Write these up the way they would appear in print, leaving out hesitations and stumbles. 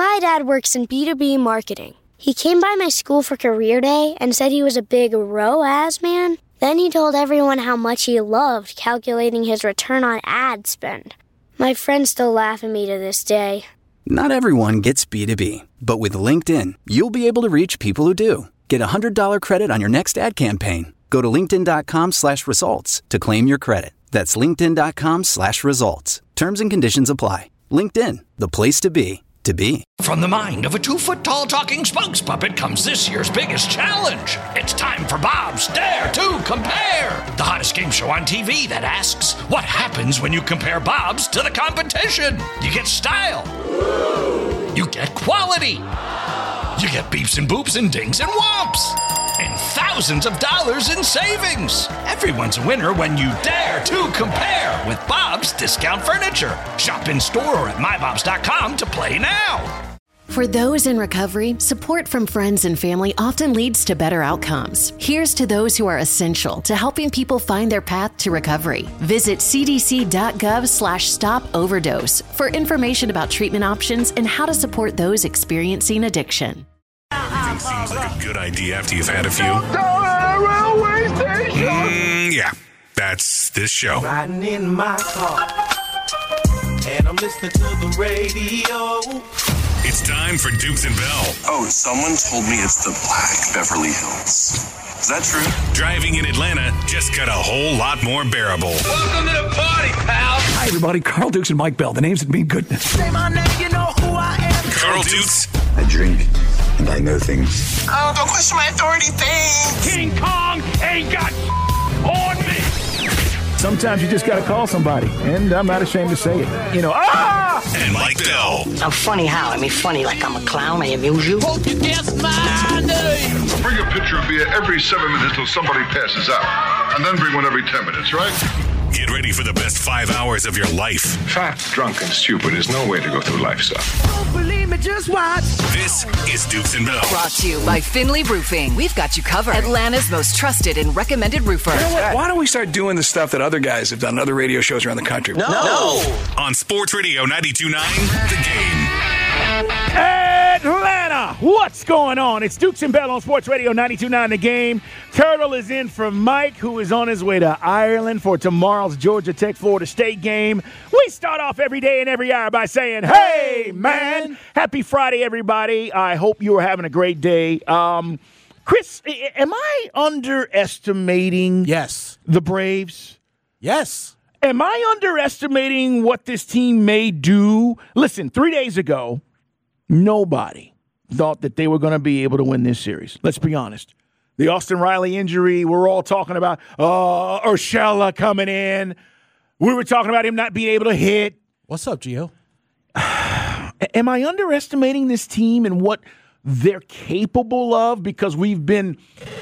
My dad works in B2B marketing. He came by my school for career day and said he was a big ROAS man. Then he told everyone how much he loved calculating his return on ad spend. My friends still laugh at me to this day. Not everyone gets B2B, but with LinkedIn, you'll be able to reach people who do. Get a $100 credit on your next ad campaign. Go to linkedin.com/results to claim your credit. That's linkedin.com/results. Terms and conditions apply. LinkedIn, the place to be. From the mind of a 2-foot-tall talking spokes puppet comes this year's biggest challenge. It's time for Bob's Dare to Compare, the hottest game show on TV that asks, what happens when you compare Bob's to the competition? You get style. You get quality. You get beeps and boops and dings and whomps. And thousands of dollars in savings. Everyone's a winner when you dare to compare with Bob's Discount Furniture. Shop in store or at mybobs.com to play now. For those in recovery, support from friends and family often leads to better outcomes. Here's to those who are essential to helping people find their path to recovery. Visit cdc.gov/stop overdose for information about treatment options and how to support those experiencing addiction. Everything seems like a good idea after you've had a few. Yeah, that's this show. Riding in my car, and I'm listening to the radio. It's time for Dukes and Bell. Oh, someone told me it's the Black Beverly Hills. Is that true? Driving in Atlanta just got a whole lot more bearable. Welcome to the party, pal. Hi, everybody. Carl Dukes and Mike Bell. The names that mean goodness. Say my name, you know who I am. Carl Dukes. I drink, and I know things. Oh, don't question my authority thing. King Kong ain't got on me. Sometimes you just got to call somebody, and I'm not ashamed to say it. And Mike Bell. I'm funny how? I mean, funny like I'm a clown. I amuse you. Hope you guess my name. Bring a pitcher of beer every 7 minutes till somebody passes out. And then bring one every 10 minutes, right? Get ready for the best 5 hours of your life. Fat, drunk, and stupid is no way to go through life, sir. Don't believe me, just watch. This is Dukes and Bell. Brought to you by Finley Roofing. We've got you covered. Atlanta's most trusted and recommended roofer. You know what? Why don't we start doing the stuff that other guys have done, other radio shows around the country? No. On Sports Radio 92.9, The Game. Atlanta, what's going on? It's Dukes and Bell on Sports Radio 92.9 The Game. Turtle is in for Mike, who is on his way to Ireland for tomorrow's Georgia Tech Florida State game. We start off every day and every hour by saying, hey, man. Happy Friday, everybody. I hope you are having a great day. Chris, am I underestimating the Braves? Yes. Am I underestimating what this team may do? Listen, 3 days ago, nobody thought that they were going to be able to win this series. Let's be honest. The Austin Riley injury, we're all talking about Urshela coming in. We were talking about him not being able to hit. What's up, Gio? Am I underestimating this team and what they're capable of? Because we've been,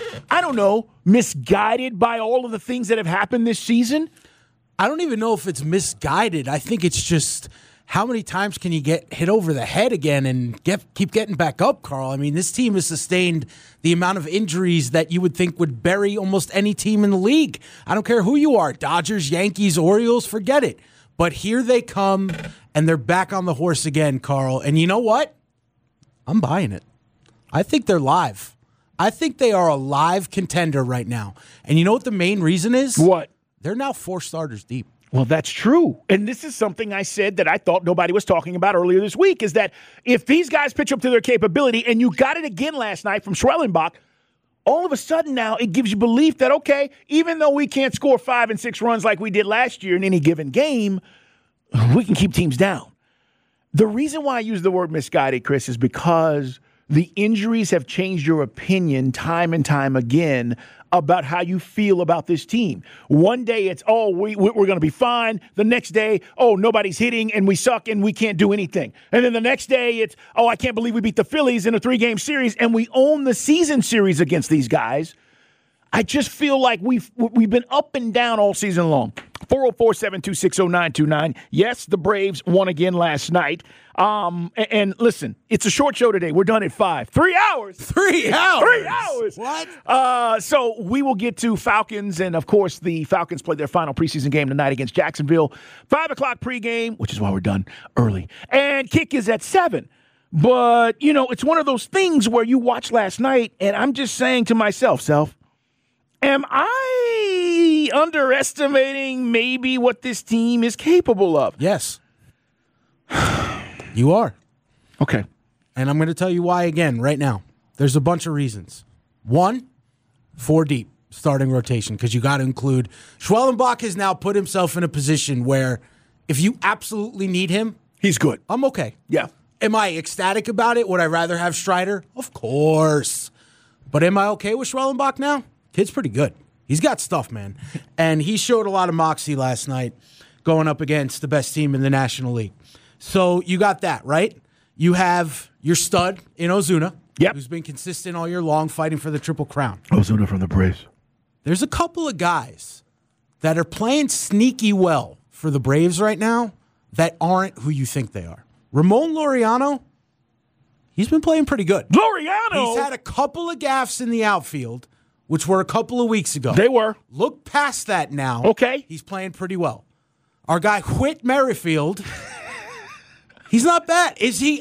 misguided by all of the things that have happened this season? I don't even know if it's misguided. I think it's just how many times can you get hit over the head again and keep getting back up, Carl? I mean, this team has sustained the amount of injuries that you would think would bury almost any team in the league. I don't care who you are, Dodgers, Yankees, Orioles, forget it. But here they come, and they're back on the horse again, Carl. And you know what? I'm buying it. I think they're live. I think they are a live contender right now. And you know what the main reason is? What? They're now 4 starters deep. Well, that's true. And this is something I said that I thought nobody was talking about earlier this week, is that if these guys pitch up to their capability, and you got it again last night from Schwellenbach, all of a sudden now it gives you belief that, okay, even though we can't score 5 and 6 runs like we did last year in any given game, we can keep teams down. The reason why I use the word misguided, Chris, is because the injuries have changed your opinion time and time again about how you feel about this team. One day it's, we're going to be fine. The next day, nobody's hitting and we suck and we can't do anything. And then the next day it's, I can't believe we beat the Phillies in a 3-game series and we own the season series against these guys. I just feel like we've been up and down all season long. 404-726-0929. Yes, the Braves won again last night. And listen, it's a short show today. We're done at 5. 3 hours. 3 hours. 3 hours. What? So we will get to Falcons, and of course the Falcons play their final preseason game tonight against Jacksonville. 5 o'clock pregame, which is why we're done early. And kick is at 7. But, it's one of those things where you watch last night, and I'm just saying to myself, am I underestimating maybe what this team is capable of? Yes. You are. Okay. And I'm going to tell you why again right now. There's a bunch of reasons. 1, 4 deep starting rotation, because you got to include Schwellenbach has now put himself in a position where if you absolutely need him, he's good. I'm okay. Yeah. Am I ecstatic about it? Would I rather have Strider? Of course. But am I okay with Schwellenbach now? Kid's pretty good. He's got stuff, man. And he showed a lot of moxie last night going up against the best team in the National League. So you got that, right? You have your stud in Ozuna, who's been consistent all year long fighting for the Triple Crown. Ozuna from the Braves. There's a couple of guys that are playing sneaky well for the Braves right now that aren't who you think they are. Ramon Laureano, he's been playing pretty good. Laureano? He's had a couple of gaffes in the outfield, which were a couple of weeks ago. They were. Look past that now. Okay. He's playing pretty well. Our guy, Whit Merrifield, he's not bad. Is he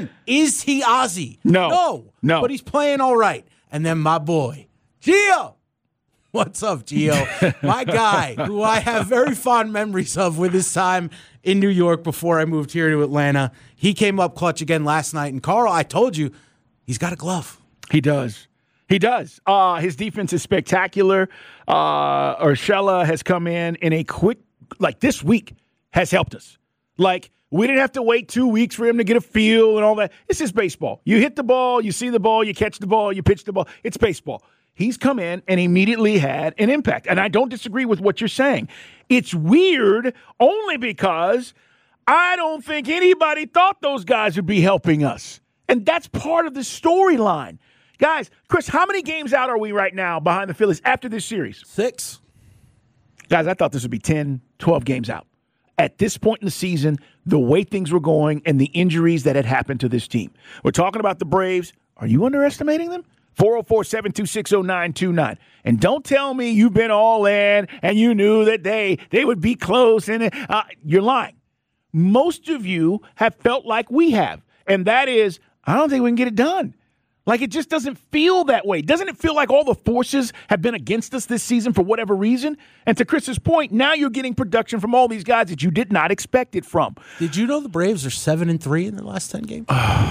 Ozzy? No. But he's playing all right. And then my boy, Gio. What's up, Gio? My guy, who I have very fond memories of with his time in New York before I moved here to Atlanta. He came up clutch again last night. And Carl, I told you, he's got a glove. He does. He does. His defense is spectacular. Urshela has come in a quick, this week has helped us. We didn't have to wait 2 weeks for him to get a feel and all that. This is baseball. You hit the ball, you see the ball, you catch the ball, you pitch the ball. It's baseball. He's come in and immediately had an impact. And I don't disagree with what you're saying. It's weird only because I don't think anybody thought those guys would be helping us. And that's part of the storyline. Guys, Chris, how many games out are we right now behind the Phillies after this series? 6. Guys, I thought this would be 10, 12 games out. At this point in the season, the way things were going and the injuries that had happened to this team. We're talking about the Braves. Are you underestimating them? 404-726-0929. And don't tell me you've been all in and you knew that they would be close. And you're lying. Most of you have felt like we have. And that is, I don't think we can get it done. It just doesn't feel that way. Doesn't it feel like all the forces have been against us this season for whatever reason? And to Chris's point, now you're getting production from all these guys that you did not expect it from. Did you know the Braves are 7-3 in their last 10 games?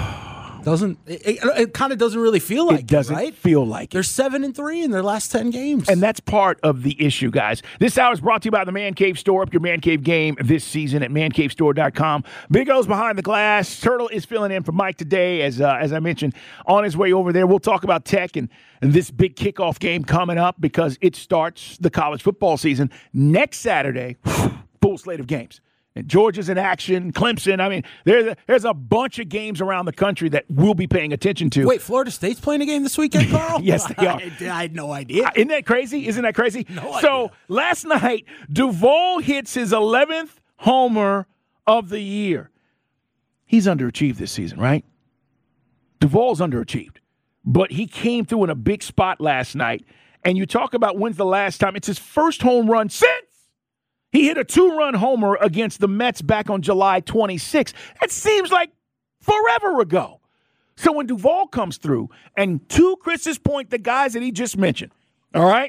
It kind of doesn't really feel like it, doesn't right? feel like They're 7-3 in their last 10 games. And that's part of the issue, guys. This hour is brought to you by the Man Cave Store. Up your Man Cave game this season at mancavestore.com. Big O's behind the glass. Turtle is filling in for Mike today, as I mentioned, on his way over there. We'll talk about Tech and this big kickoff game coming up because it starts the college football season next Saturday. Full slate of games. And Georgia's in action, Clemson. I mean, there's a bunch of games around the country that we'll be paying attention to. Wait, Florida State's playing a game this weekend, Carl? Yes, they are. I had no idea. Isn't that crazy? No idea. So last night, Duvall hits his 11th homer of the year. He's underachieved this season, right? Duvall's underachieved. But he came through in a big spot last night. And you talk about when's the last time. It's his first home run since he hit a 2-run homer against the Mets back on July 26th. It seems like forever ago. So when Duvall comes through, and to Chris's point, the guys that he just mentioned, all right,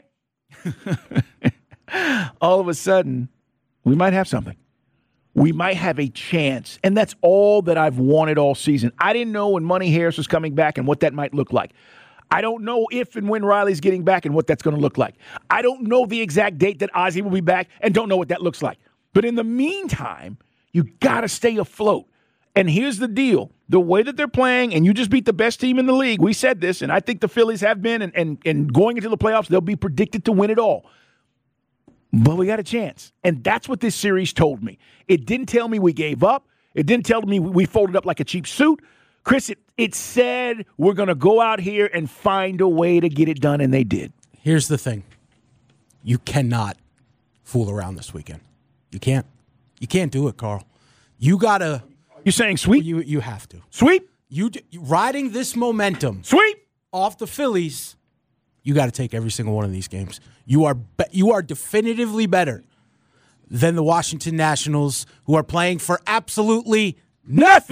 all of a sudden, we might have something. We might have a chance. And that's all that I've wanted all season. I didn't know when Money Harris was coming back and what that might look like. I don't know if and when Riley's getting back and what that's going to look like. I don't know the exact date that Ozzy will be back and don't know what that looks like. But in the meantime, you got to stay afloat. And here's the deal. The way that they're playing, and you just beat the best team in the league. We said this, and I think the Phillies have been, and going into the playoffs, they'll be predicted to win it all. But we got a chance. And that's what this series told me. It didn't tell me we gave up. It didn't tell me we folded up like a cheap suit. Chris, it said we're going to go out here and find a way to get it done, and they did. Here's the thing. You cannot fool around this weekend. You can't. You can't do it, Carl. You got to. You're saying sweep? You have to. Sweep? Riding this momentum. Sweep? Off the Phillies, you got to take every single one of these games. You are definitively better than the Washington Nationals, who are playing for absolutely nothing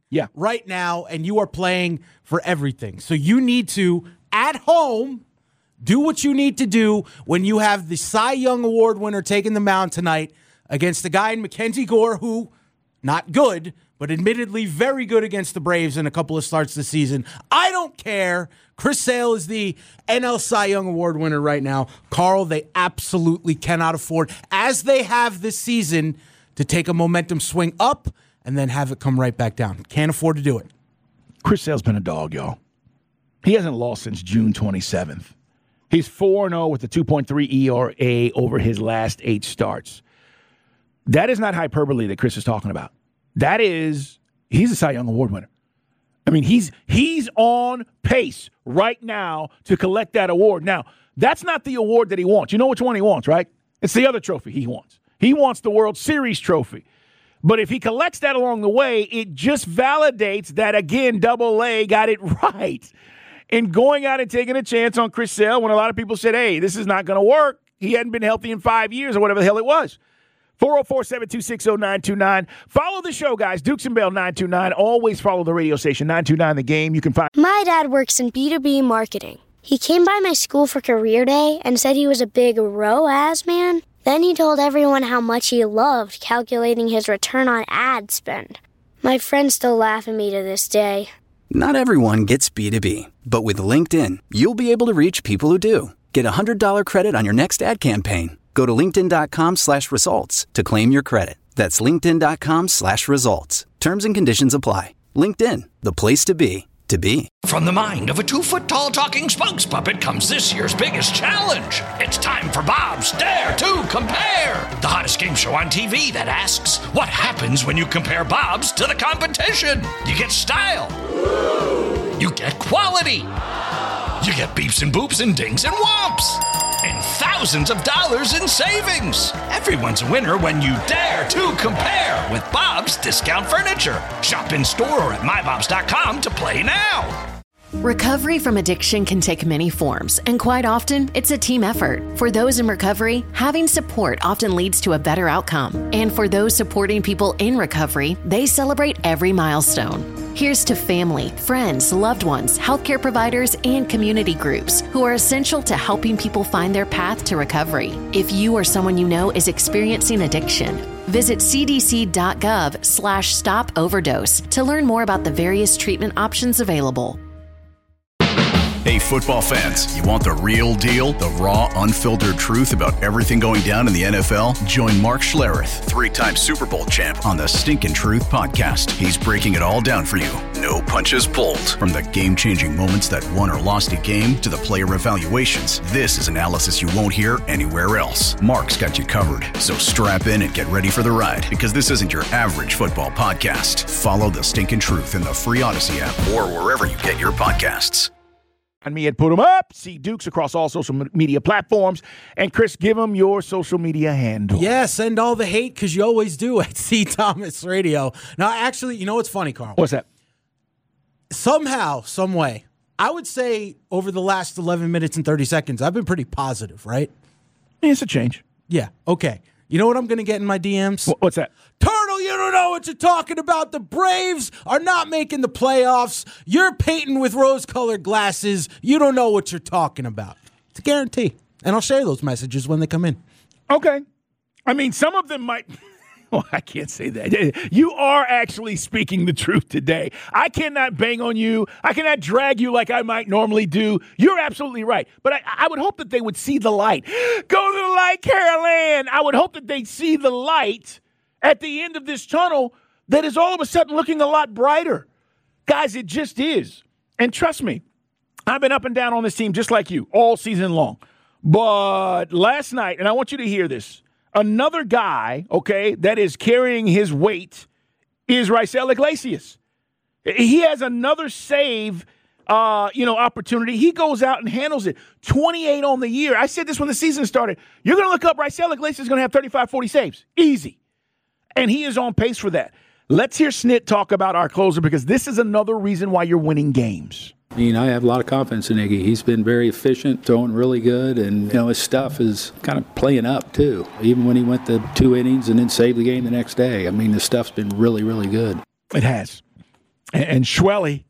right now, and you are playing for everything. So you need to, at home, do what you need to do when you have the Cy Young Award winner taking the mound tonight against the guy in Mackenzie Gore who, not good, but admittedly very good against the Braves in a couple of starts this season. I don't care. Chris Sale is the NL Cy Young Award winner right now. Carl, they absolutely cannot afford, as they have this season, to take a momentum swing up and then have it come right back down. Can't afford to do it. Chris Sale's been a dog, y'all. He hasn't lost since June 27th. He's 4-0 with a 2.3 ERA over his last 8 starts. That is not hyperbole that Chris is talking about. That is, he's a Cy Young Award winner. I mean, he's on pace right now to collect that award. Now, that's not the award that he wants. You know which one he wants, right? It's the other trophy he wants. He wants the World Series trophy. But if he collects that along the way, it just validates that, again, Double-A got it right. And going out and taking a chance on Chris Sale when a lot of people said, hey, this is not going to work. He hadn't been healthy in 5 years or whatever the hell it was. 404-726-0929. Follow the show, guys. Dukes and Bell 929. Always follow the radio station 929 The Game. You can find. My dad works in B2B marketing. He came by my school for career day and said he was a big ROAS man. Then he told everyone how much he loved calculating his return on ad spend. My friends still laugh at me to this day. Not everyone gets B2B, but with LinkedIn, you'll be able to reach people who do. Get a $100 credit on your next ad campaign. Go to linkedin.com/results to claim your credit. That's linkedin.com/results. Terms and conditions apply. LinkedIn, the place to be, to be. From the mind of a 2-foot-tall talking spokes puppet comes this year's biggest challenge. It's time for Bob's Dare to Compare, the hottest game show on TV that asks, what happens when you compare Bob's to the competition? You get style. You get quality. You get beeps and boops and dings and whomps. And thousands of dollars in savings. Everyone's a winner when you dare to compare with Bob's Discount Furniture. Shop in store or at mybobs.com to play now. Recovery from addiction can take many forms, and quite often, it's a team effort. For those in recovery, having support often leads to a better outcome. And for those supporting people in recovery, they celebrate every milestone. Here's to family, friends, loved ones, healthcare providers, and community groups who are essential to helping people find their path to recovery. If you or someone you know is experiencing addiction, visit cdc.gov/stop overdose to learn more about the various treatment options available. Hey, football fans, you want the real deal, the raw, unfiltered truth about everything going down in the NFL? Join Mark Schlereth, 3-time Super Bowl champ, on the Stinkin' Truth podcast. He's breaking it all down for you. No punches pulled. From the game-changing moments that won or lost a game to the player evaluations, this is analysis you won't hear anywhere else. Mark's got you covered, so strap in and get ready for the ride, because this isn't your average football podcast. Follow the Stinkin' Truth in the free Odyssey app or wherever you get your podcasts. And me at Put 'em Up. See Dukes across all social media platforms. And Chris, give them your social media handle. Yeah, send all the hate because you always do at C. Thomas Radio. Now, actually, you know what's funny, Carl? What's that? Somehow, some way, I would say over the last 11 minutes and 30 seconds, I've been pretty positive, right? Yeah, it's a change. Yeah, okay. You know what I'm going to get in my DMs? What's that? Turtle, you don't know what you're talking about. The Braves are not making the playoffs. You're painting with rose-colored glasses. You don't know what you're talking about. It's a guarantee. And I'll share those messages when they come in. Okay. I mean, some of them might... Well, I can't say that. You are actually speaking the truth today. I cannot bang on you. I cannot drag you like I might normally do. You're absolutely right. But I would hope that they would see the light. Go to the light, Carol Ann. I would hope that they'd see the light at the end of this tunnel that is all of a sudden looking a lot brighter. Guys, it just is. And trust me, I've been up and down on this team just like you all season long. But last night, and I want you to hear this, another guy, okay, that is carrying his weight is Raisel Iglesias. He has another save, opportunity. He goes out and handles it. 28 on the year. I said this when the season started. You're going to look up Raisel Iglesias is going to have 35, 40 saves. Easy. And he is on pace for that. Let's hear Snit talk about our closer because this is another reason why you're winning games. I mean, I have a lot of confidence in Iggy. He's been very efficient, throwing really good, and his stuff is kind of playing up too. Even when he went the 2 innings and then saved the game the next day. I mean, the stuff's been really, really good. It has. And Schwelly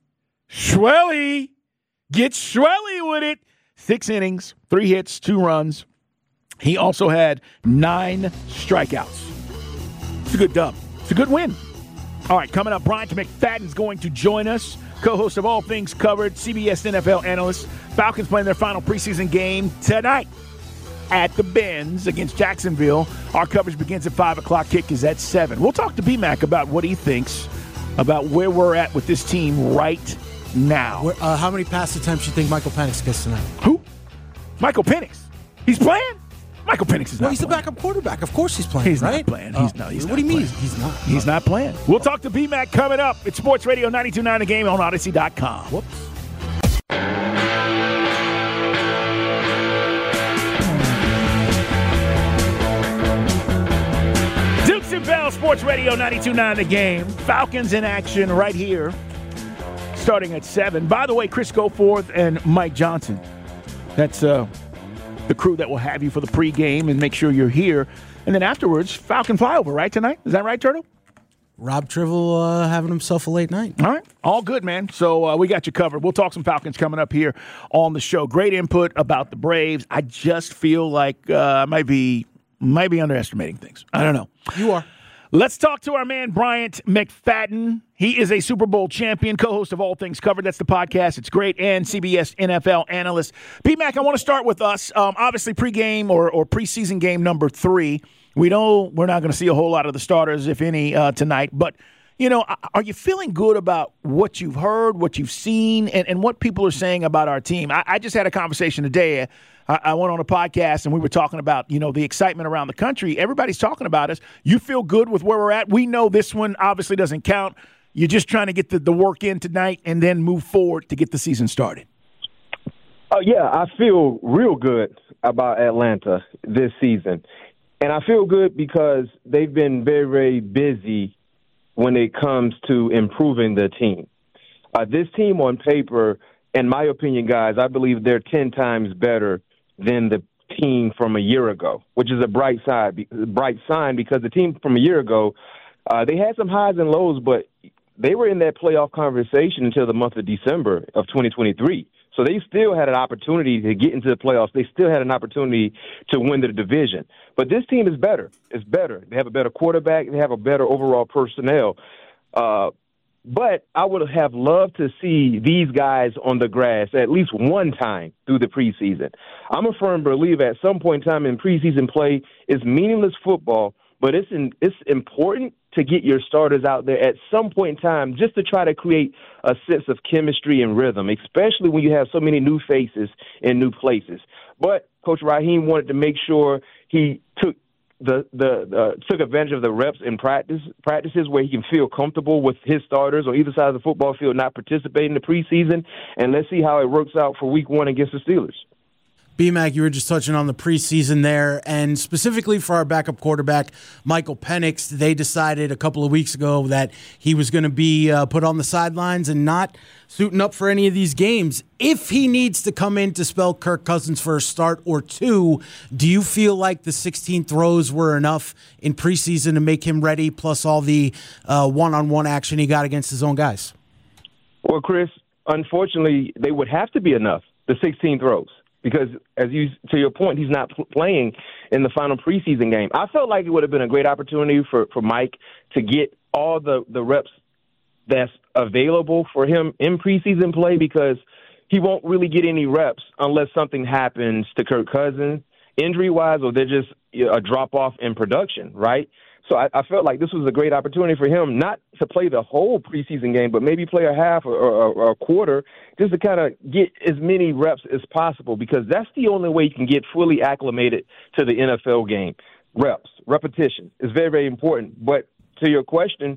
gets Schwelly with it. 6 innings, 3 hits, 2 runs. He also had 9 strikeouts. It's a good dub. It's a good win. All right, coming up, Bryant McFadden is going to join us, co-host of All Things Covered, CBS NFL analyst. Falcons playing their final preseason game tonight at the Benz against Jacksonville. Our coverage begins at 5 o'clock. Kick is at 7. We'll talk to BMAC about what he thinks about where we're at with this team right now. How many pass attempts do you think Michael Penix gets tonight? Who? Michael Penix. He's playing? Michael Penix is not he's playing. the backup quarterback. Of course he's playing, He's right? not playing. He's not. What do you mean he's not? He's not playing. We'll talk to BMAC coming up. It's Sports Radio 92.9 The Game on Odyssey.com. Whoops. Dukes and Bell, Sports Radio 92.9 The Game. Falcons in action right here, starting at 7. By the way, Chris Goforth and Mike Johnson. That's the crew that will have you for the pregame and make sure you're here. And then afterwards, Falcon flyover, right, tonight? Is that right, Turtle? Rob Trivell having himself a late night. All right. All good, man. So we got you covered. We'll talk some Falcons coming up here on the show. Great input about the Braves. I just feel like I might be underestimating things. I don't know. You are. Let's talk to our man, Bryant McFadden. He is a Super Bowl champion, co-host of All Things Covered. That's the podcast. It's great. And CBS NFL analyst. BMAC, I want to start with us. Obviously, pregame or preseason game number 3. We know we're not going to see a whole lot of the starters, if any, tonight. But, are you feeling good about what you've heard, what you've seen, and what people are saying about our team? I just had a conversation today. I went on a podcast, and we were talking about, the excitement around the country. Everybody's talking about us. You feel good with where we're at? We know this one obviously doesn't count. You're just trying to get the work in tonight and then move forward to get the season started. Yeah, I feel real good about Atlanta this season. And I feel good because they've been very, very busy when it comes to improving the team. This team on paper, in my opinion, guys, I believe they're 10 times better than the team from a year ago, which is a bright sign because the team from a year ago, they had some highs and lows, but they were in that playoff conversation until the month of December of 2023. So they still had an opportunity to get into the playoffs. They still had an opportunity to win the division. But this team is better. It's better. They have a better quarterback. They have a better overall personnel. But I would have loved to see these guys on the grass at least one time through the preseason. I'm a firm believer at some point in time in preseason play is meaningless football, but it's important to get your starters out there at some point in time just to try to create a sense of chemistry and rhythm, especially when you have so many new faces in new places. But Coach Raheem wanted to make sure he took advantage of the reps in practices where he can feel comfortable with his starters on either side of the football field not participating in the preseason, and let's see how it works out for Week 1 against the Steelers. BMAC, you were just touching on the preseason there, and specifically for our backup quarterback, Michael Penix, they decided a couple of weeks ago that he was going to be put on the sidelines and not suiting up for any of these games. If he needs to come in to spell Kirk Cousins for a start or two, do you feel like the 16 throws were enough in preseason to make him ready, plus all the one-on-one action he got against his own guys? Well, Chris, unfortunately, they would have to be enough, the 16 throws. Because, to your point, he's not playing in the final preseason game. I felt like it would have been a great opportunity for Mike to get all the reps that's available for him in preseason play because he won't really get any reps unless something happens to Kirk Cousins injury-wise or there's just a drop-off in production, right? So I felt like this was a great opportunity for him not to play the whole preseason game, but maybe play a half or a quarter just to kind of get as many reps as possible because that's the only way you can get fully acclimated to the NFL game. Reps, repetition is very, very important. But to your question,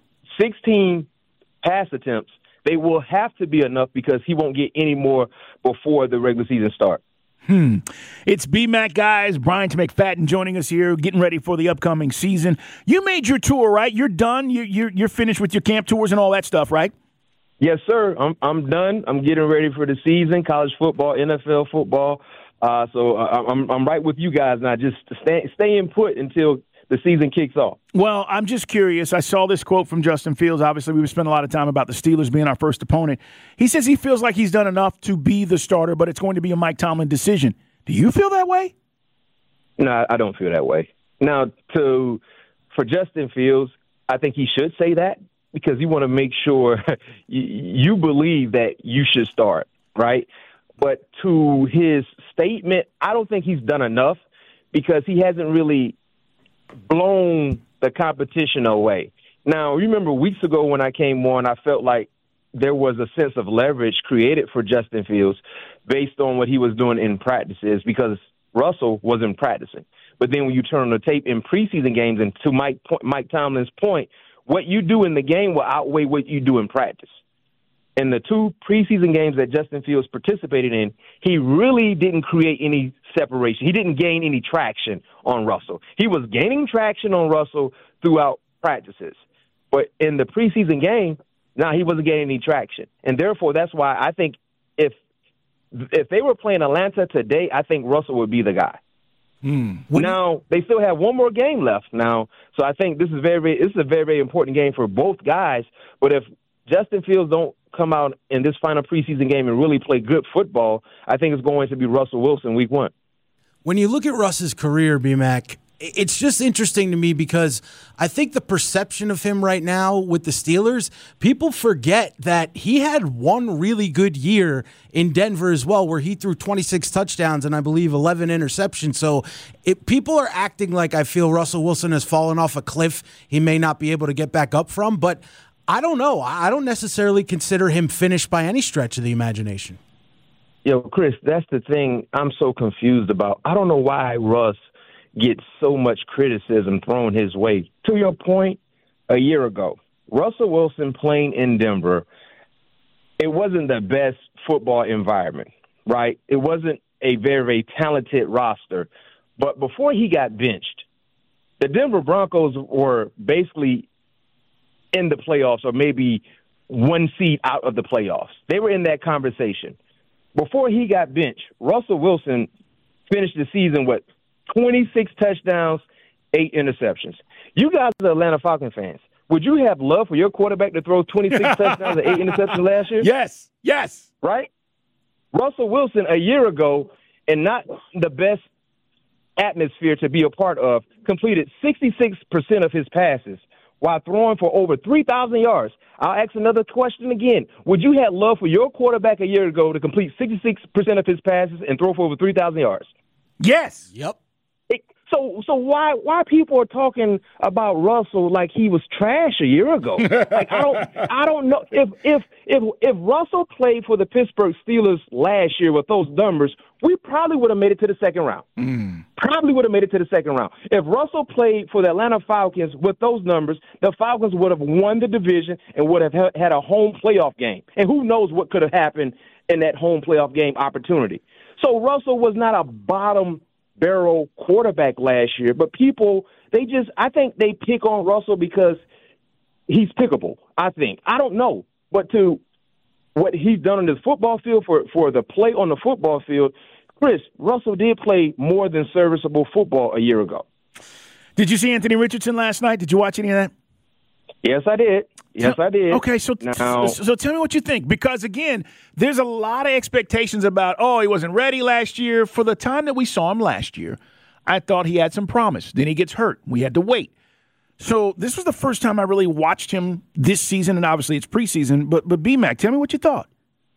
16 pass attempts, they will have to be enough because he won't get any more before the regular season starts. It's BMAC, guys. Bryant McFadden joining us here, getting ready for the upcoming season. You made your tour, right? You're done. You're finished with your camp tours and all that stuff, right? Yes, sir. I'm done. I'm getting ready for the season, college football, NFL football. So I'm right with you guys now. Just staying put until the season kicks off. Well, I'm just curious. I saw this quote from Justin Fields. Obviously, we spent a lot of time about the Steelers being our first opponent. He says he feels like he's done enough to be the starter, but it's going to be a Mike Tomlin decision. Do you feel that way? No, I don't feel that way. Now, for Justin Fields, I think he should say that because you want to make sure you believe that you should start, right? But to his statement, I don't think he's done enough because he hasn't really blown the competition away. Now, remember weeks ago when I came on, I felt like there was a sense of leverage created for Justin Fields based on what he was doing in practices because Russell wasn't practicing. But then when you turn on the tape in preseason games, and to Mike Tomlin's point, what you do in the game will outweigh what you do in practice. In the 2 preseason games that Justin Fields participated in, he really didn't create any separation. He didn't gain any traction on Russell. He was gaining traction on Russell throughout practices. But in the preseason game, he wasn't getting any traction. And therefore, that's why I think if they were playing Atlanta today, I think Russell would be the guy. Now, they still have one more game left now, so I think this is a very, very important game for both guys. But if Justin Fields don't come out in this final preseason game and really play good football, I think it's going to be Russell Wilson week 1. When you look at Russ's career, B-Mac, it's just interesting to me because I think the perception of him right now with the Steelers, people forget that he had one really good year in Denver as well where he threw 26 touchdowns and I believe 11 interceptions. So people are acting like I feel Russell Wilson has fallen off a cliff he may not be able to get back up from, but I don't know. I don't necessarily consider him finished by any stretch of the imagination. Yo, Chris, that's the thing I'm so confused about. I don't know why Russ gets so much criticism thrown his way. To your point, a year ago, Russell Wilson playing in Denver, it wasn't the best football environment, right? It wasn't a very, very talented roster. But before he got benched, the Denver Broncos were basically in the playoffs or maybe one seed out of the playoffs. They were in that conversation. Before he got benched, Russell Wilson finished the season with 26 touchdowns, 8 interceptions. You guys are Atlanta Falcons fans. Would you have love for your quarterback to throw 26 touchdowns and 8 interceptions last year? Yes. Right? Russell Wilson a year ago, and not the best atmosphere to be a part of, completed 66% of his passes while throwing for over 3,000 yards. I'll ask another question again. Would you have love for your quarterback a year ago to complete 66% of his passes and throw for over 3,000 yards? Yes. Yep. So why people are talking about Russell like he was trash a year ago? Like I don't know if Russell played for the Pittsburgh Steelers last year with those numbers, we probably would have made it to the second round. Probably would have made it to the second round. If Russell played for the Atlanta Falcons with those numbers, the Falcons would have won the division and would have had a home playoff game. And who knows what could have happened in that home playoff game opportunity. So Russell was not a bottom barrel quarterback last year, but people, I think they pick on Russell because he's pickable, I think. I don't know. But to what he's done on the football field for the play on the football field, Chris, Russell did play more than serviceable football a year ago. Did you see Anthony Richardson last night? Did you watch any of that? Yes, I did. I did. Okay, so tell me what you think. Because, again, there's a lot of expectations about, he wasn't ready last year. For the time that we saw him last year, I thought he had some promise. Then he gets hurt. We had to wait. So this was the first time I really watched him this season, and obviously it's preseason. But B-Mac, tell me what you thought.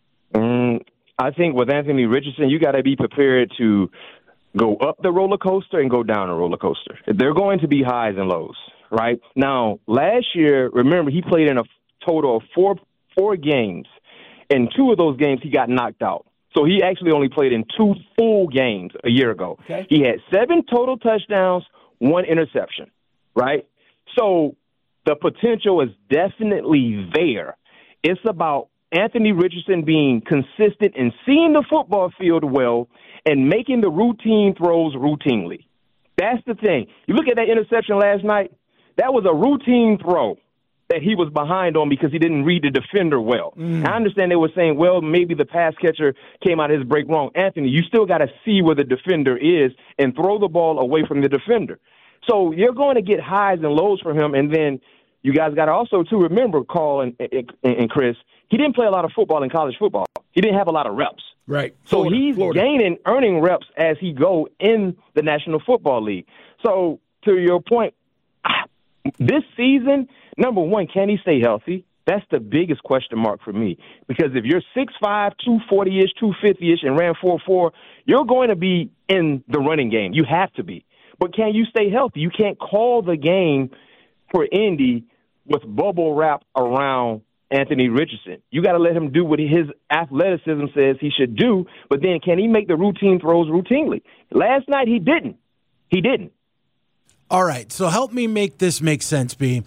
I think with Anthony Richardson, you got to be prepared to go up the roller coaster and go down the roller coaster. There are going to be highs and lows. Right now, last year, remember, he played in a total of four games. In 2 of those games, he got knocked out. So he actually only played in 2 full games a year ago. Okay. He had 7 total touchdowns, 1 interception, right? So the potential is definitely there. It's about Anthony Richardson being consistent and seeing the football field well and making the routine throws routinely. That's the thing. You look at that interception last night, that was a routine throw that he was behind on because he didn't read the defender well. I understand they were saying, well, maybe the pass catcher came out of his break wrong. Anthony, you still got to see where the defender is and throw the ball away from the defender. So you're going to get highs and lows from him. And then you guys got to also, to remember, Carl and Chris, he didn't play a lot of football in college football. He didn't have a lot of reps. Right. So he's gaining, earning reps as he go in the National Football League. So to your point, this season, number one, can he stay healthy? That's the biggest question mark for me. Because if you're 6'5", 240-ish, 250-ish, and ran 4.4, you're going to be in the running game. You have to be. But can you stay healthy? You can't call the game for Indy with bubble wrap around Anthony Richardson. You got to let him do what his athleticism says he should do, but then can he make the routine throws routinely? Last night he didn't. He didn't. All right, so help me make this make sense, B.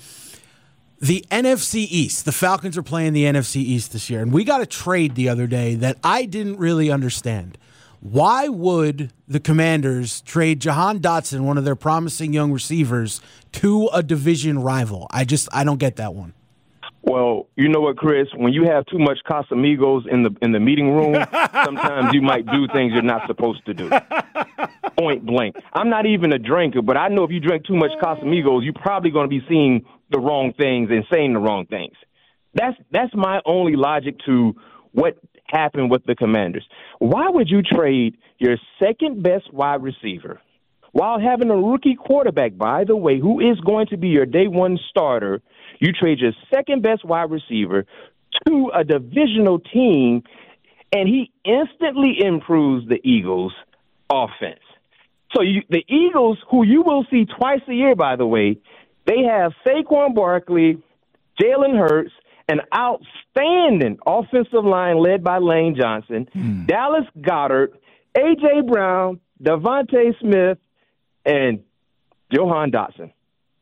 The NFC East, the Falcons are playing the NFC East this year, and we got a trade the other day that I didn't really understand. Why would the Commanders trade Jahan Dotson, one of their promising young receivers, to a division rival? I don't get that one. Well, you know what, Chris? When you have too much Casamigos in the meeting room, sometimes you might do things you're not supposed to do. Point blank. I'm not even a drinker, but I know if you drink too much Casamigos, you're probably going to be seeing the wrong things and saying the wrong things. That's my only logic to what happened with the Commanders. Why would you trade your second best wide receiver while having a rookie quarterback, by the way, who is going to be your day one starter? You trade your second best wide receiver to a divisional team, and he instantly improves the Eagles' offense. So the Eagles, who you will see twice a year, by the way, they have Saquon Barkley, Jalen Hurts, an outstanding offensive line led by Lane Johnson, Dallas Goedert, A.J. Brown, Devontae Smith, and Jahan Dotson.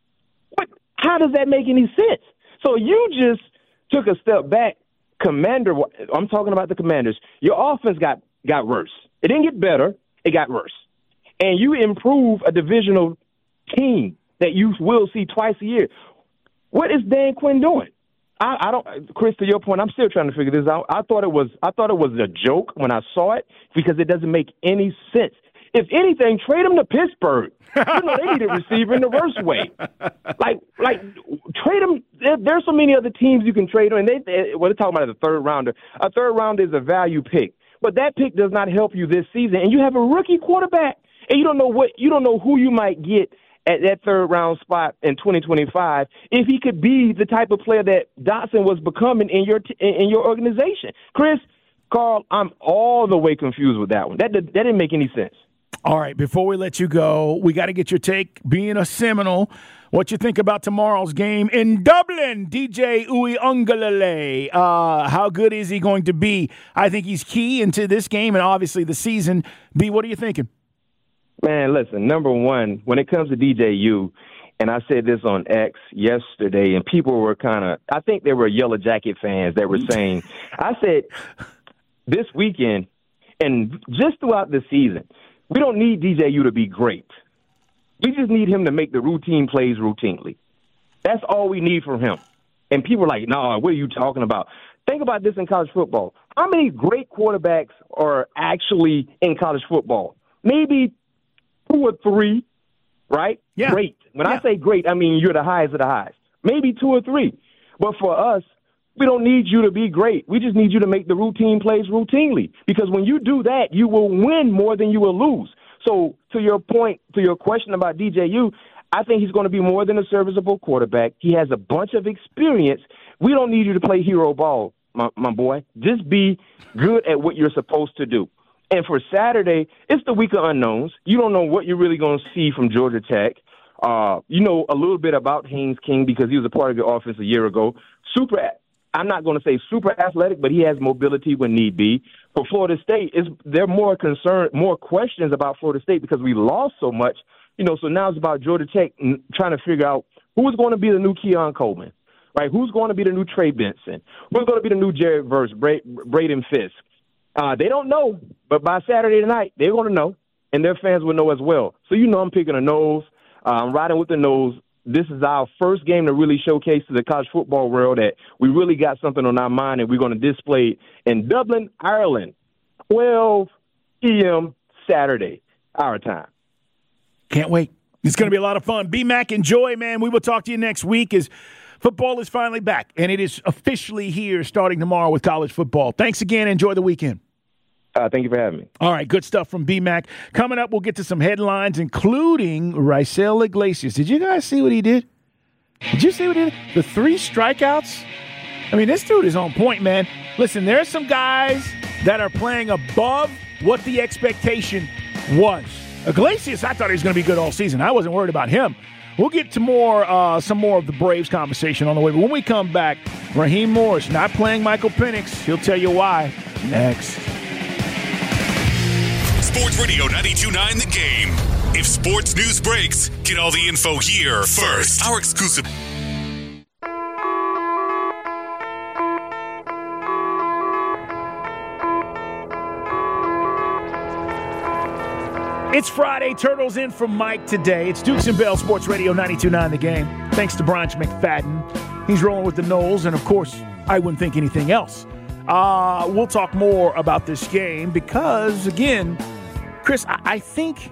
How does that make any sense? So you just took a step back. I'm talking about the Commanders. Your offense got worse. It didn't get better. It got worse. And you improve a divisional team that you will see twice a year. What is Dan Quinn doing? I don't, Chris, to your point, I'm still trying to figure this out. I thought it was a joke when I saw it because it doesn't make any sense. If anything, trade him to Pittsburgh. You know, they need a receiver in the worst way. Like trade him. There's so many other teams you can trade him. And they're talking about a third rounder. A third rounder is a value pick, but that pick does not help you this season. And you have a rookie quarterback, and you don't know who you might get at that third round spot in 2025 if he could be the type of player that Dotson was becoming in your organization. Chris, Carl, I'm all the way confused with that one. That didn't make any sense. All right, before we let you go, we got to get your take, being a Seminole, what you think about tomorrow's game in Dublin. DJ Uiagalelei, how good is he going to be? I think he's key into this game and obviously the season. B, what are you thinking? Man, listen, number one, when it comes to DJU, and I said this on X yesterday, and people were I think they were Yellow Jacket fans that were saying, I said this weekend and just throughout the season, we don't need DJU to be great. We just need him to make the routine plays routinely. That's all we need from him. And people are like, no, what are you talking about? Think about this in college football. How many great quarterbacks are actually in college football? Maybe 2 or 3, right? Yeah. Great. When I say great, I mean you're the highest of the highs. Maybe 2 or 3. But for us, we don't need you to be great. We just need you to make the routine plays routinely. Because when you do that, you will win more than you will lose. So to your point, to your question about DJU, I think he's going to be more than a serviceable quarterback. He has a bunch of experience. We don't need you to play hero ball, my boy. Just be good at what you're supposed to do. And for Saturday, it's the week of unknowns. You don't know what you're really going to see from Georgia Tech. You know a little bit about Haynes King because he was a part of your offense a year ago. I'm not going to say super athletic, but he has mobility when need be. For Florida State, there are more questions about Florida State because we lost so much. So now it's about Georgia Tech trying to figure out who's going to be the new Keon Coleman, right? Who's going to be the new Trey Benson? Who's going to be the new Jared Verse, Braden Fisk? They don't know, but by Saturday night, they're going to know, and their fans will know as well. So I'm picking a nose. I'm riding with the nose. This is our first game to really showcase to the college football world that we really got something on our mind, and we're going to display it in Dublin, Ireland, 12 p.m. Saturday, our time. Can't wait. It's going to be a lot of fun. B-Mac, enjoy, man. We will talk to you next week as football is finally back, and it is officially here starting tomorrow with college football. Thanks again. Enjoy the weekend. Thank you for having me. All right, good stuff from B-Mac. Coming up, we'll get to some headlines, including Raisel Iglesias. Did you guys see what he did? Did you see what he did? The 3 strikeouts? I mean, this dude is on point, man. Listen, there are some guys that are playing above what the expectation was. Iglesias, I thought he was going to be good all season. I wasn't worried about him. We'll get to some more of the Braves conversation on the way. But when we come back, Raheem Morris not playing Michael Penix. He'll tell you why next. Sports Radio 92.9 The Game. If sports news breaks, get all the info here first. Our exclusive. It's Friday. Turtles in from Mike today. It's Dukes and Bell, Sports Radio 92.9 The Game. Thanks to Bronch McFadden. He's rolling with the Knowles, and, of course, I wouldn't think anything else. We'll talk more about this game because, again, Chris, I think,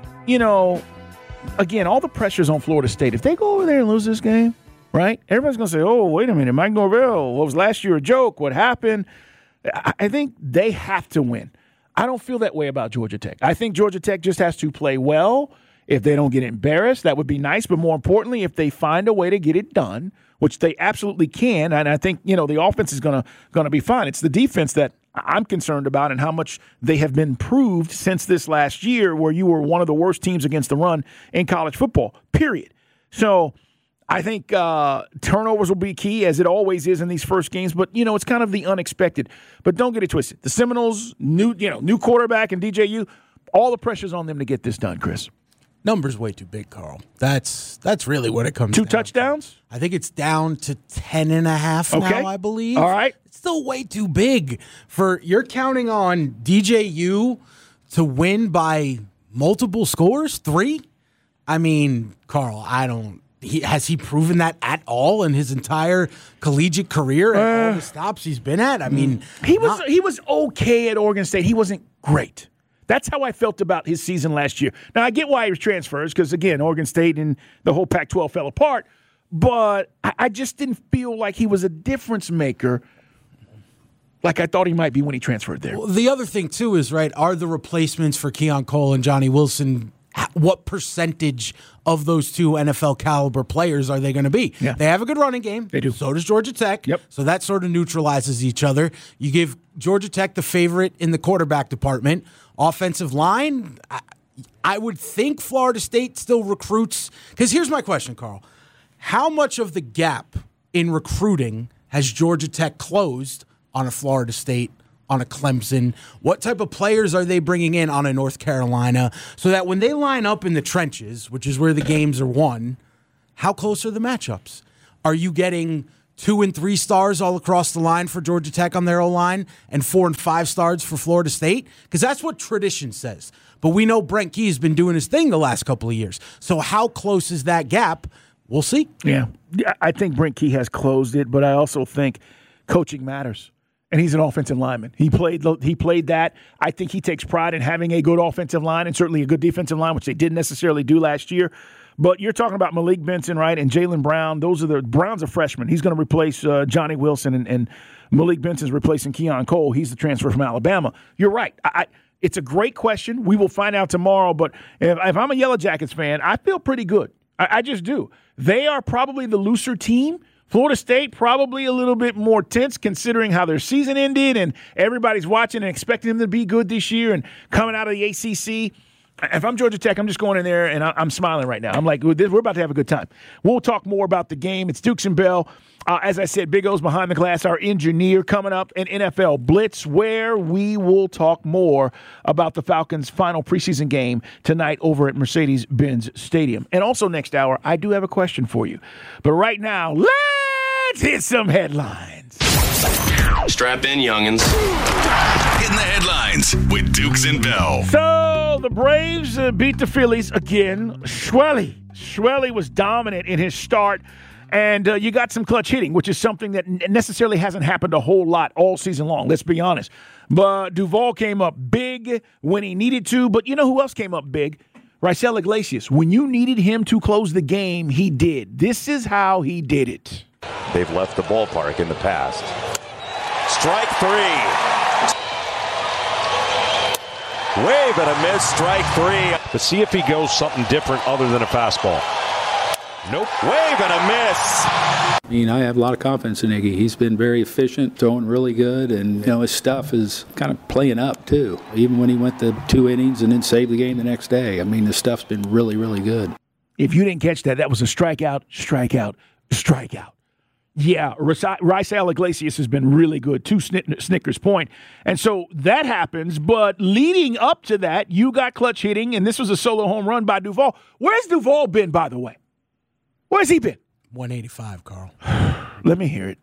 again, all the pressure's on Florida State. If they go over there and lose this game, right, everybody's going to say, oh, wait a minute, Mike Norvell, what was last year a joke? What happened? I think they have to win. I don't feel that way about Georgia Tech. I think Georgia Tech just has to play well. If they don't get embarrassed, that would be nice. But more importantly, if they find a way to get it done, which they absolutely can, and I think, the offense is going to be fine. It's the defense that I'm concerned about and how much they have been improved since this last year where you were one of the worst teams against the run in college football, period. So I think turnovers will be key, as it always is in these first games. But, it's kind of the unexpected. But don't get it twisted. The Seminoles, new quarterback and DJU, all the pressure's on them to get this done, Chris. Number's way too big, Carl. That's really what it comes to. 2 touchdowns? I think it's down to 10.5 now, I believe. All right. It's still way too big. You're counting on DJU to win by multiple scores? 3? I mean, Carl, has he proven that at all in his entire collegiate career and all the stops he's been at? I mean, he was okay at Oregon State. He wasn't great. That's how I felt about his season last year. Now, I get why he was transfers because, again, Oregon State and the whole Pac-12 fell apart. But I just didn't feel like he was a difference maker like I thought he might be when he transferred there. Well, the other thing, too, is, are the replacements for Keon Cole and Johnny Wilson, what percentage of those 2 NFL caliber players are they going to be? Yeah. They have a good running game. They do. So does Georgia Tech. Yep. So that sort of neutralizes each other. You give Georgia Tech the favorite in the quarterback department. Offensive line, I would think Florida State still recruits. Because here's my question, Carl. How much of the gap in recruiting has Georgia Tech closed on a Florida State, on a Clemson? What type of players are they bringing in on a North Carolina so that when they line up in the trenches, which is where the games are won, how close are the matchups? Are you getting 2 and 3 stars all across the line for Georgia Tech on their O-line and 4 and 5 stars for Florida State? Because that's what tradition says. But we know Brent Key has been doing his thing the last couple of years. So how close is that gap? We'll see. Yeah, I think Brent Key has closed it, but I also think coaching matters. And he's an offensive lineman. He played that. I think he takes pride in having a good offensive line and certainly a good defensive line, which they didn't necessarily do last year. But you're talking about Malik Benson, right, and Jaylen Brown. Brown's a freshman. He's going to replace Johnny Wilson, and Malik Benson's replacing Keon Cole. He's the transfer from Alabama. You're right. It's a great question. We will find out tomorrow. But if I'm a Yellow Jackets fan, I feel pretty good. I just do. They are probably the looser team. Florida State probably a little bit more tense considering how their season ended and everybody's watching and expecting them to be good this year and coming out of the ACC. If I'm Georgia Tech, I'm just going in there and I'm smiling right now. I'm like, we're about to have a good time. We'll talk more about the game. It's Dukes and Bell. As I said, Big O's behind the glass, our engineer, coming up in NFL Blitz, where we will talk more about the Falcons' final preseason game tonight over at Mercedes-Benz Stadium. And also next hour, I do have a question for you. But right now, let's hit some headlines. Strap in, youngins. Hitting the headlines with Dukes and Bell. So the Braves beat the Phillies again. Schwelly was dominant in his start. And you got some clutch hitting, which is something that necessarily hasn't happened a whole lot all season long, let's be honest. But Duvall came up big when he needed to. But you know who else came up big? Raisel Iglesias, when you needed him to close the game, he did. This is how he did it. They've left the ballpark in the past. Strike three. Wave and a miss, strike three. To see if he goes something different other than a fastball. Nope. Wave and a miss. I mean, I have a lot of confidence in Iggy. He's been very efficient, throwing really good, and his stuff is kind of playing up too. Even when he went the 2 innings and then saved the game the next day. I mean, the stuff's been really, really good. If you didn't catch that, that was a strikeout, strikeout, strikeout. Yeah, Raisel Iglesias has been really good, to Snickers' point. And so that happens, but leading up to that, you got clutch hitting, and this was a solo home run by Duvall. Where's Duvall been, by the way? Where's he been? 185, Carl. Let me hear it.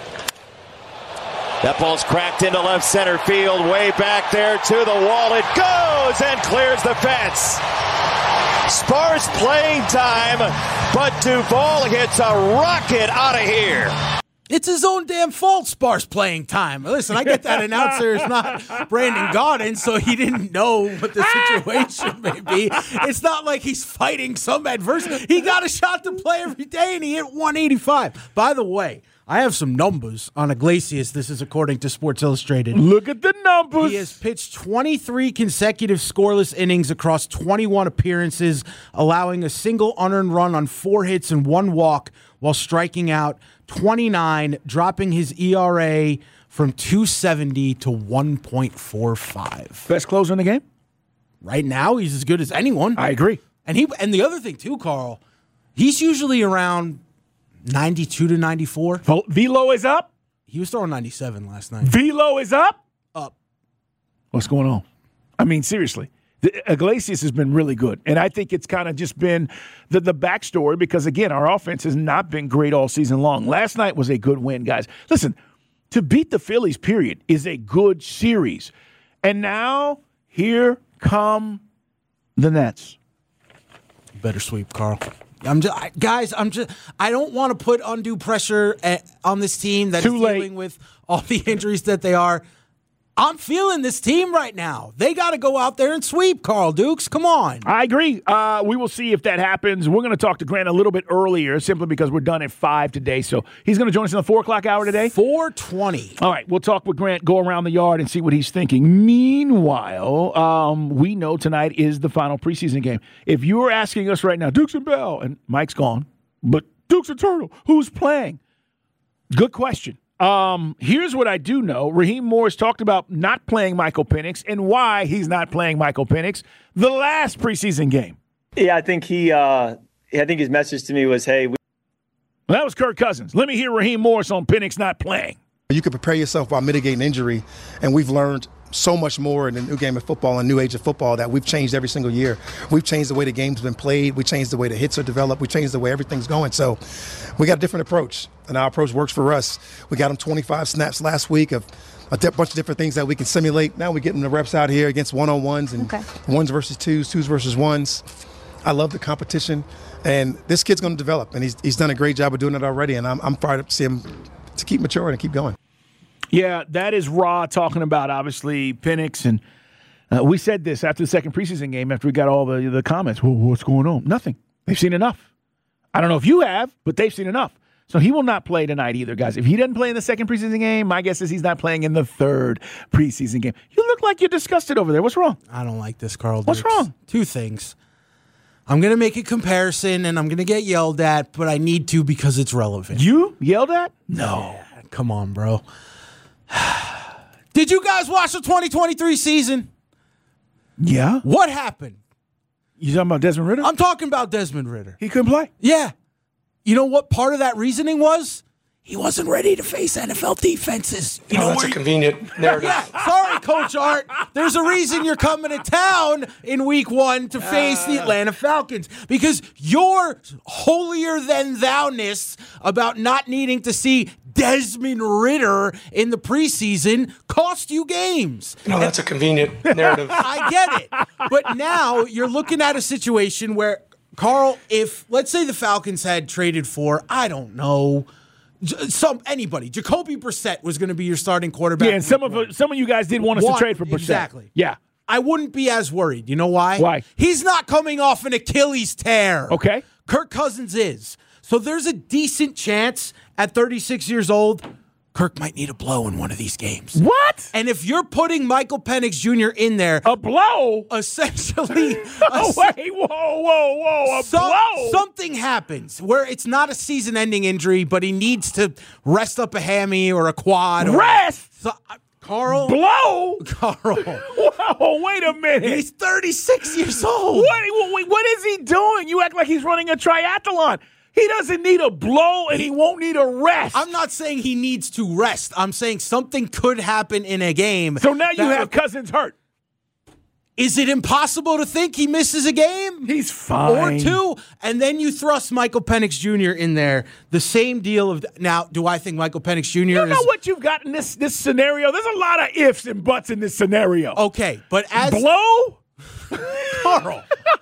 That ball's cracked into left center field, way back there to the wall. It goes and clears the fence. Sparse playing time, but Duvall hits a rocket out of here. It's his own damn fault, sparse playing time. Listen, I get that announcer is not Brandon Gaudin, so he didn't know what the situation may be. It's not like he's fighting some adversity. He got a shot to play every day, and he hit 185. By the way, I have some numbers on Iglesias. This is according to Sports Illustrated. Look at the numbers. He has pitched 23 consecutive scoreless innings across 21 appearances, allowing a single unearned run on 4 hits and 1 walk while striking out 29, dropping his ERA from 2.70 to 1.45. Best closer in the game? Right now, he's as good as anyone. I agree. And the other thing, too, Carl, he's usually around 92 to 94. Velo is up? He was throwing 97 last night. Velo is up? Up. What's going on? I mean, seriously. Iglesias has been really good, and I think it's kind of just been the backstory because, again, our offense has not been great all season long. Last night was a good win, guys. Listen, to beat the Phillies, period, is a good series. And now, here come the Nets. Better sweep, Carl. I don't want to put undue pressure on this team that is dealing with all the injuries that they are. I'm feeling this team right now. They got to go out there and sweep, Carl Dukes. Come on. I agree. We will see if that happens. We're going to talk to Grant a little bit earlier simply because we're done at 5 today. So he's going to join us in the 4 o'clock hour today? 4:20. All right. We'll talk with Grant, go around the yard, and see what he's thinking. Meanwhile, we know tonight is the final preseason game. If you were asking us right now, Dukes and Bell, and Mike's gone, but Dukes and Turtle, who's playing? Good question. Here's what I do know. Raheem Morris talked about not playing Michael Penix and why he's not playing Michael Penix the last preseason game. Yeah, I think his message to me was, hey. That was Kirk Cousins. Let me hear Raheem Morris on Penix not playing. You can prepare yourself by mitigating injury, and we've learned so much more in the new game of football and new age of football that we've changed every single year. We've changed the way the game's been played. We changed the way the hits are developed. We changed the way everything's going. So we got a different approach, and our approach works for us. We got him 25 snaps last week of a bunch of different things that we can simulate. Now we're getting the reps out here against one-on-ones and ones versus twos versus ones. I love the competition, and this kid's going to develop, and he's done a great job of doing it already, and I'm fired up to see him to keep maturing and keep going. Yeah, that is Raw talking about, obviously, Penix. And we said this after the second preseason game, after we got all the comments. Well, what's going on? Nothing. They've seen enough. I don't know if you have, but they've seen enough. So he will not play tonight either, guys. If he doesn't play in the second preseason game, my guess is he's not playing in the third preseason game. You look like you're disgusted over there. What's wrong? I don't like this, Carl. What's wrong? 2 things. I'm going to make a comparison, and I'm going to get yelled at, but I need to because it's relevant. You yelled at? No. Yeah, come on, bro. Did you guys watch the 2023 season? Yeah. What happened? You talking about Desmond Ridder? I'm talking about Desmond Ridder. He couldn't play? Yeah. You know what part of that reasoning was? He wasn't ready to face NFL defenses. You know, that's a convenient narrative. Yeah, sorry, Coach Art. There's a reason you're coming to town in week 1 to face the Atlanta Falcons. Because your holier-than-thou-ness about not needing to see Desmond Ridder in the preseason cost you games. No, that's a convenient narrative. I get it. But now you're looking at a situation where, Carl, if, let's say the Falcons had traded for, I don't know, anybody. Jacoby Brissett was going to be your starting quarterback. Yeah, and some of you guys did want us to trade for Brissett. Exactly. Yeah. I wouldn't be as worried. You know why? Why? He's not coming off an Achilles tear. Okay. Kirk Cousins is. So there's a decent chance at 36 years old, Kirk might need a blow in one of these games. What? And if you're putting Michael Penix Jr. in there, a blow, essentially. Wait, whoa! A blow. Something happens where it's not a season-ending injury, but he needs to rest up a hammy or a quad. Rest. Carl. Blow. Carl. Whoa! Wait a minute. He's 36 years old. What is he doing? You act like he's running a triathlon. He doesn't need a blow, and he won't need a rest. I'm not saying he needs to rest. I'm saying something could happen in a game. So now you have Cousins hurt. Is it impossible to think he misses a game? He's fine. Or two, and then you thrust Michael Penix Jr. in there. The same deal of now. Do I think Michael Penix Jr. You know what you've got in this scenario? There's a lot of ifs and buts in this scenario. Okay, but as blow, Carl.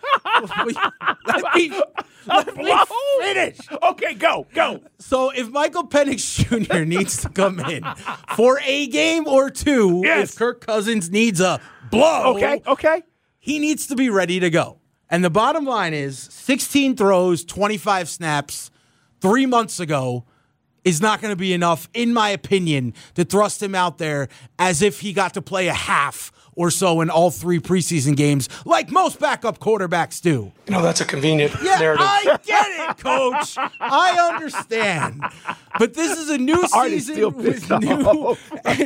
Let me finish. Okay, go. So if Michael Penix Jr. needs to come in for a game or two, if Kirk Cousins needs a blow, okay, he needs to be ready to go. And the bottom line is 16 throws, 25 snaps 3 months ago is not going to be enough, in my opinion, to thrust him out there as if he got to play a half or so in all 3 preseason games, like most backup quarterbacks do. That's a convenient narrative. I get it, Coach. I understand. But this is a new season with new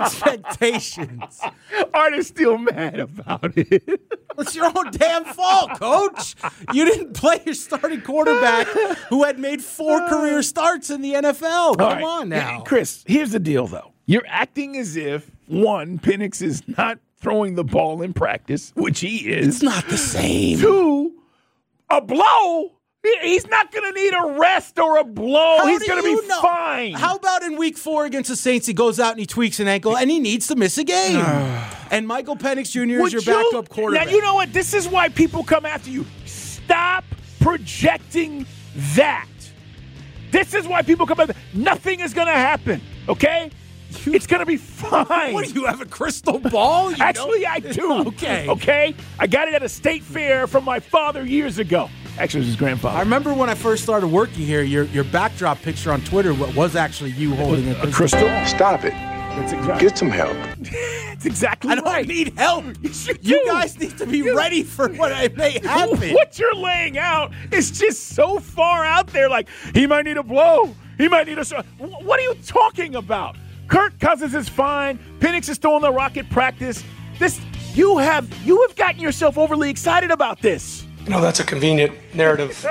expectations. Art is still mad about it. It's your own damn fault, Coach. You didn't play your starting quarterback who had made 4 career starts in the NFL. Come on now. Chris, here's the deal, though. You're acting as if, one, Penix is not throwing the ball in practice, which he is. It's not the same. 2, a blow. He's not going to need a rest or a blow. He's going to be fine. How about in week 4 against the Saints, he goes out and he tweaks an ankle and he needs to miss a game. And Michael Penix Jr. is your backup quarterback. Now, you know what? This is why people come after you. Stop projecting that. This is why people come after you. Nothing is going to happen, okay? It's going to be fine. What, do you have a crystal ball? Actually, I do. Okay? I got it at a state fair from my father years ago. Actually, it was his grandfather. I remember when I first started working here, your backdrop picture on Twitter was actually you holding a crystal. Stop it. That's exactly. Get some help. That's exactly right. I don't need help. You guys need to be ready for what may happen. What you're laying out is just so far out there. Like, he might need a blow. He might need a... What are you talking about? Kirk Cousins is fine. Penix is throwing the rocket practice. You have gotten yourself overly excited about this. That's a convenient narrative.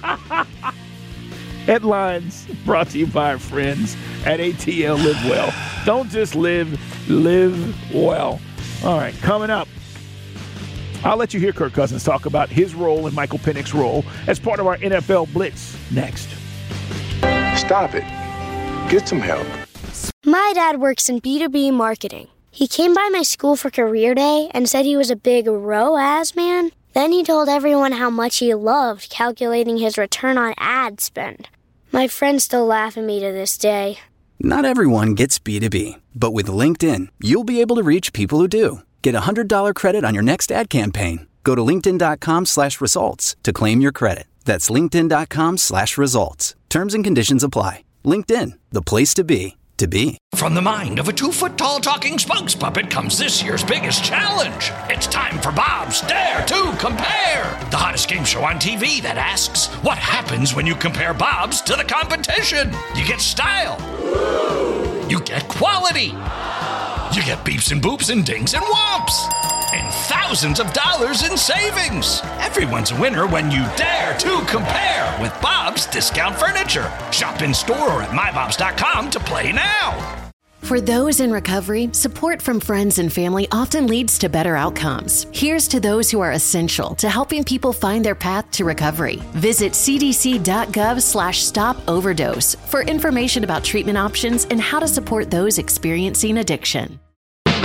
Headlines brought to you by our friends at ATL Live Well. Don't just live well. All right, coming up, I'll let you hear Kirk Cousins talk about his role and Michael Penix's role as part of our NFL Blitz next. Stop it. Get some help. My dad works in B2B marketing. He came by my school for career day and said he was a big ROAS man. Then he told everyone how much he loved calculating his return on ad spend. My friends still laugh at me to this day. Not everyone gets B2B, but with LinkedIn, you'll be able to reach people who do. Get a $100 credit on your next ad campaign. Go to linkedin.com/results to claim your credit. That's linkedin.com/results. Terms and conditions apply. LinkedIn, the place to be. From the mind of a 2-foot-tall talking spokes puppet comes this year's biggest challenge. It's time for Bob's Dare to Compare, the hottest game show on TV that asks, what happens when you compare Bob's to the competition? You get style. You get quality. You get beeps and boops and dings and whomps. And thousands of dollars in savings. Everyone's a winner when you dare to compare with Bob's Discount Furniture. Shop in store or at mybobs.com to play now. For those in recovery, support from friends and family often leads to better outcomes. Here's to those who are essential to helping people find their path to recovery. Visit cdc.gov/stop-overdose for information about treatment options and how to support those experiencing addiction.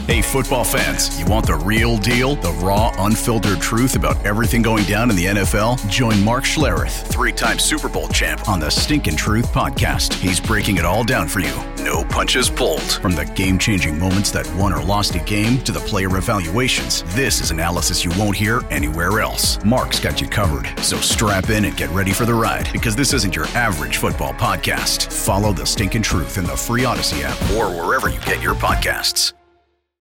Hey, football fans, you want the real deal? The raw, unfiltered truth about everything going down in the NFL? Join Mark Schlereth, 3-time Super Bowl champ, on the Stinkin' Truth podcast. He's breaking it all down for you. No punches pulled. From the game-changing moments that won or lost a game to the player evaluations, this is analysis you won't hear anywhere else. Mark's got you covered. So strap in and get ready for the ride, because this isn't your average football podcast. Follow the Stinkin' Truth in the free Odyssey app or wherever you get your podcasts.